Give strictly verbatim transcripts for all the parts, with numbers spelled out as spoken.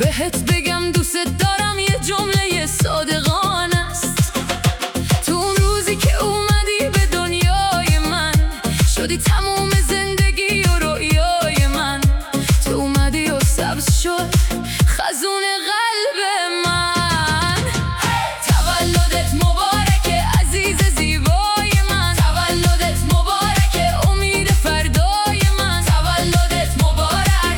بهت بگم دوست دارم یه جمله صادقانه است. تو اون روزی که اومدی به دنیای من، شدی تموم زندگی و رویای من. تو اومدی و سبز شد خزون قلب من. تولدت مبارکه عزیز زیبای من، تولدت مبارکه امید فردای من. تولدت مبارک،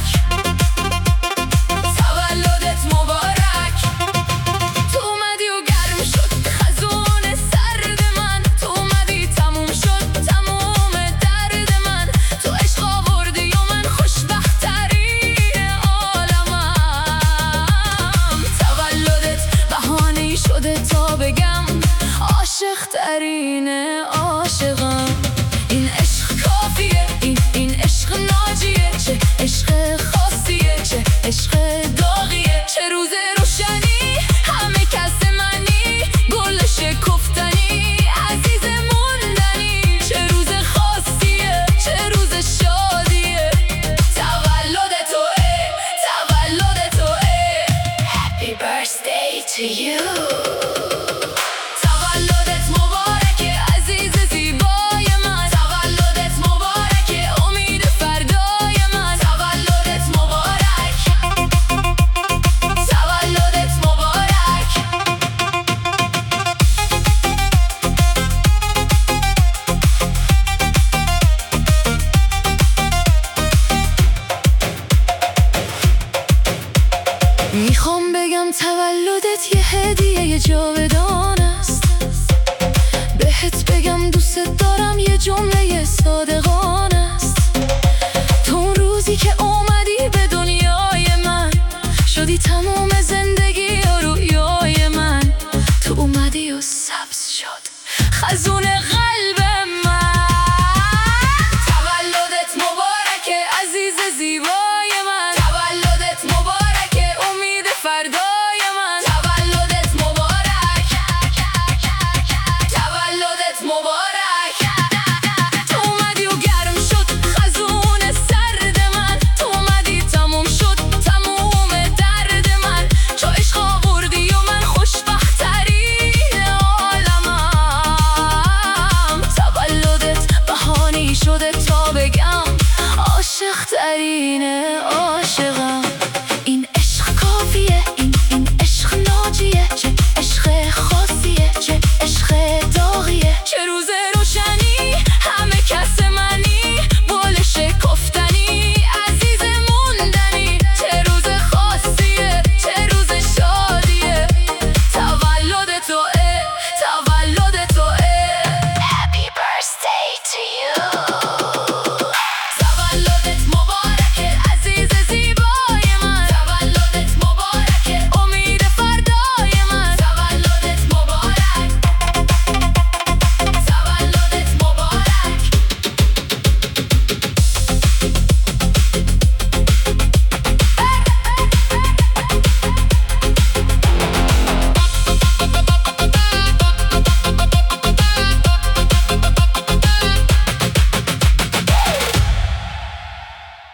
تولدت مبارک. تو اومدی و گرم شد خزون سرد من، تو اومدی تموم شد تموم درد من. تو عشق آوردی و من خوشبخت ترین عالمم. تولدت بهانه‌ای شده تا بگم عاشق ترین عاشقم. این عشق کافیه، این این عشق ناجیه. چه عشق خاصیه، چه عشق داغیه. چه روز روشنی، همه کس منی، گل شکفتنی، عزیز موندنی. چه روز خاصیه، چه روز شادیه. تولد توئه، تولد توئه. Happy birthday to you. تولدت مبارکه عزیز زیبای من، تولدت مبارکه امید فردای من. تولدت مبارک، تولدت مبارک. میخوام بگم تولدت یه هدیه جاودان است. بهت بگم دوست دارم یه جمله صادقانه است. تو اون روزی که اومدی به دنیای من، شدی تموم زندگی